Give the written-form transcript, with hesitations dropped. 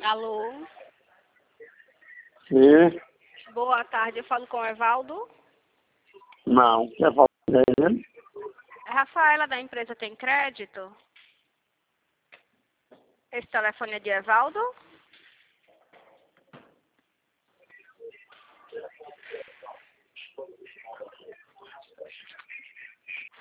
Alô? Sim. Boa tarde, eu falo com o Evaldo. Não. Quer falar com ele? É Rafaela, da empresa Tem Crédito? Esse telefone é de Evaldo?